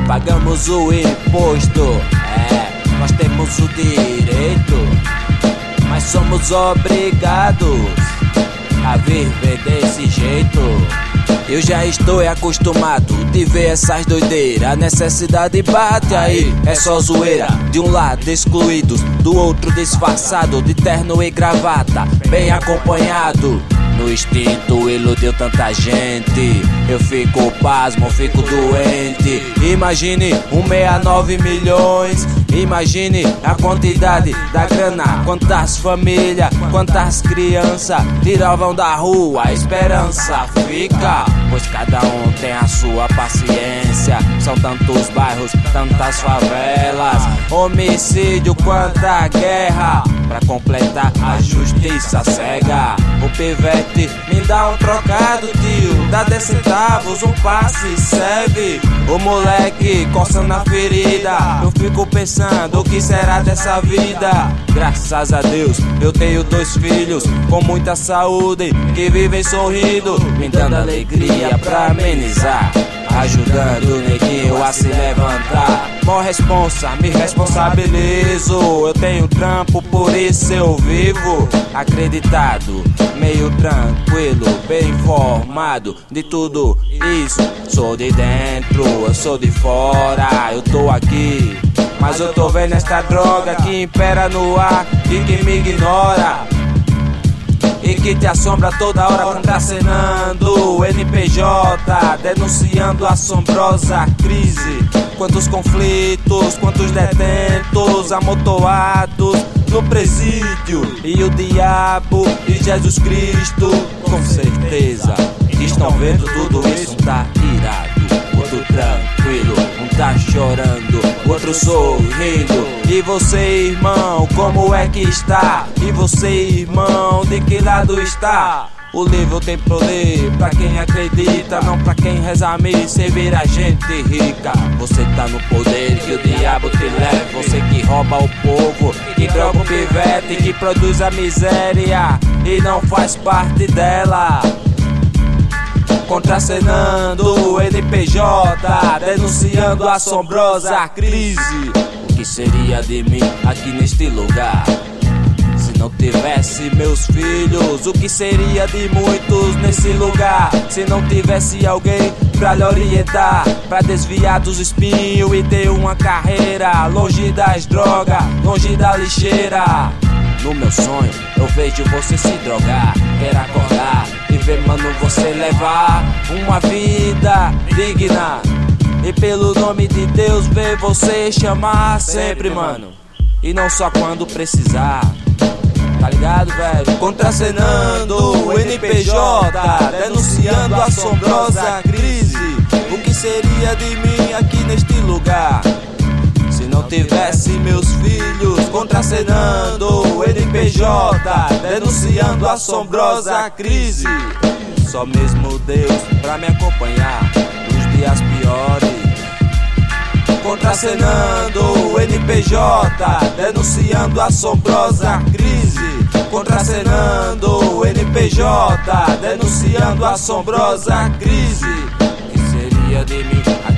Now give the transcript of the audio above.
pagamos o imposto. Nós temos o direito, mas somos obrigados a viver desse jeito. Eu já estou acostumado de ver essas doideiras. A necessidade bate aí, é só zoeira. De um lado excluídos, do outro disfarçado de terno e gravata, bem acompanhado. No instinto iludiu tanta gente, eu fico pasmo, fico doente. Imagine 169 milhões, imagine a quantidade da grana. Quantas famílias, quantas crianças tiravam da rua, a esperança fica, pois cada um tem a sua paciência. São tantos bairros, tantas favelas, homicídio, quanta guerra, pra completar a justiça cega. O pivete me dá um trocado, tio, dá 10 centavos, um passe serve. O moleque coçando a ferida, eu fico pensando o que será dessa vida. Graças a Deus eu tenho 2 filhos com muita saúde, que vivem sorrindo, me dando alegria pra amenizar, ajudando o neguinho a se levantar. Mó responsa, me responsabilizo, eu tenho trampo, por isso eu vivo acreditado, meio tranquilo, bem informado de tudo isso. Sou de dentro, eu sou de fora, eu tô aqui, mas eu tô vendo esta droga que impera no ar e que me ignora e que te assombra toda hora, contracenando o NPJ, denunciando a assombrosa crise. Quantos conflitos, quantos detentos amontoados no presídio, e o diabo e Jesus Cristo, com certeza, estão vendo tudo isso. Um tá irado, outro tranquilo, um tá chorando, outro sorrindo. E você, irmão, como é que está? E você, irmão, de que lado está? O livro tem poder pra quem acredita, não pra quem reza a missa e vira gente rica. Você tá no poder que o diabo te leva, você que rouba o povo, que droga o pivete, que produz a miséria e não faz parte dela. Contracenando o NPJ, denunciando a assombrosa crise. O que seria de mim aqui neste lugar se não tivesse meus filhos? O que seria de muitos nesse lugar se não tivesse alguém pra lhe orientar, pra desviar dos espinhos e ter uma carreira longe das drogas, longe da lixeira? No meu sonho eu vejo você se drogar, quero acordar e ver, mano, você levar uma vida digna, e pelo nome de Deus ver você chamar sempre, mano, e não só quando precisar. Tá ligado, velho? Contracenando o NPJ, denunciando a assombrosa crise. O que seria de mim aqui neste lugar se não tivesse meus filhos? Contracenando o NPJ, denunciando a assombrosa crise. Só mesmo Deus pra me acompanhar nos dias piores. Contracenando o NPJ, denunciando a assombrosa crise. Contracenando o NPJ, denunciando a assombrosa crise. O que seria de mim